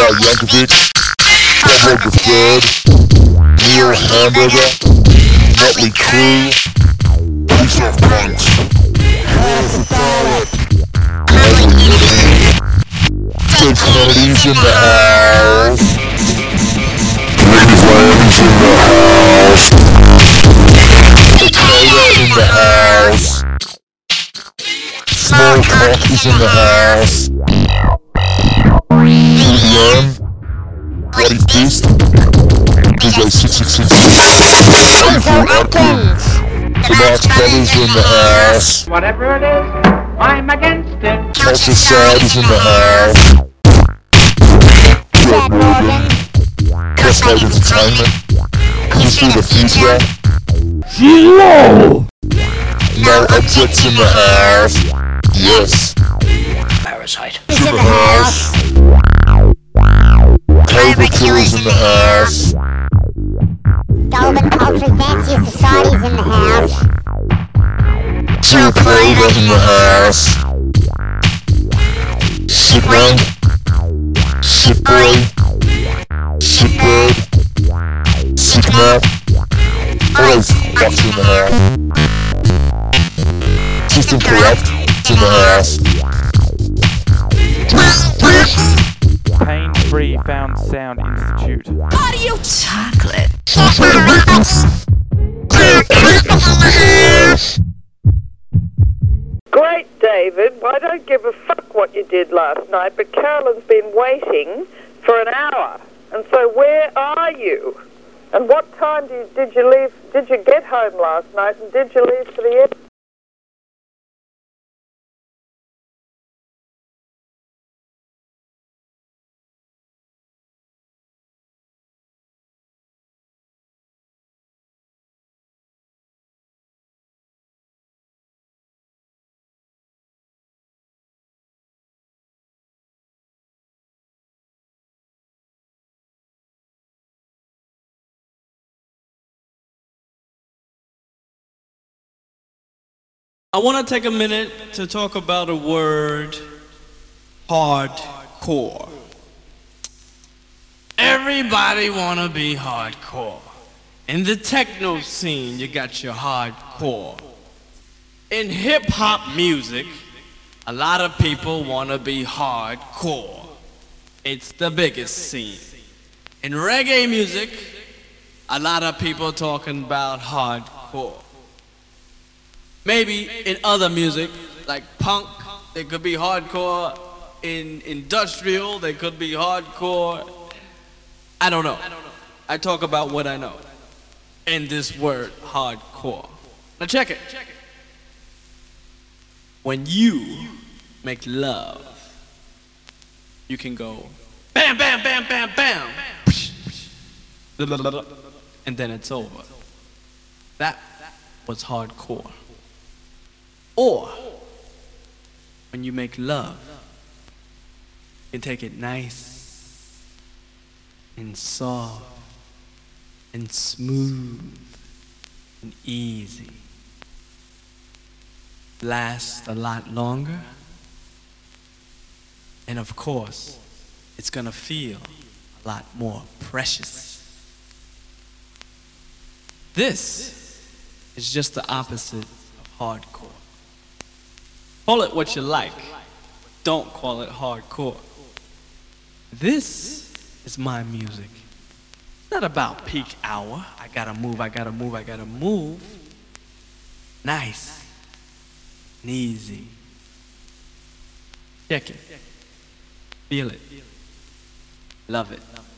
Al Yankovic, Bob the Third, Neil Hamburger, Motley Crue, Piece of Punks, Dead Kennedy's in the house, Ricky Flames in the house, Potato in the house, Small Cock is in the house, EDM, Bloody Fist, DJ 666, April Atkins, the Marx Brothers in the house, Whatever it is, I'm against it. Culture Side is in the house, Jack Morgan, Cascade Entertainment, History of the Future, Zero! No Objects in the house, yes, Parasite. is in the house, Cobra Killer's in the house, Golden Culture Fancier Society's in the house. Jill Clover in the house, Shitrank, Shitboy, Shitbird, Sicknap, all those fucks in the house. System Corrupt in the house. Pain-Free Found Sound Institute. Audio chocolate. Great, David. I don't give a fuck what you did last night, but Carolyn's been waiting for an hour. And so where are you? And what time did you leave? Did you get home last night? And did you leave for the airport? I want to take a minute to talk about a word, hardcore. Everybody want to be hardcore. In the techno scene, you got your hardcore. In hip-hop music, a lot of people want to be hardcore. It's the biggest scene. In reggae music, a lot of people talking about hardcore. Maybe in other music, like punk, they could be hardcore. In industrial, they could be hardcore. I don't know. I talk about what I know. And this word, hardcore. Now check it. When you make love, you can go bam, bam, bam, bam, bam. And then it's over. That was hardcore. Or, when you make love, you can take it nice and soft and smooth and easy. Last a lot longer. And of course, it's gonna feel a lot more precious. This is just the opposite of hardcore. Call it what you like. Don't call it hardcore. This is my music. It's not about peak hour. I gotta move, I gotta move, I gotta move. Nice and easy. Check it. Feel it. Love it.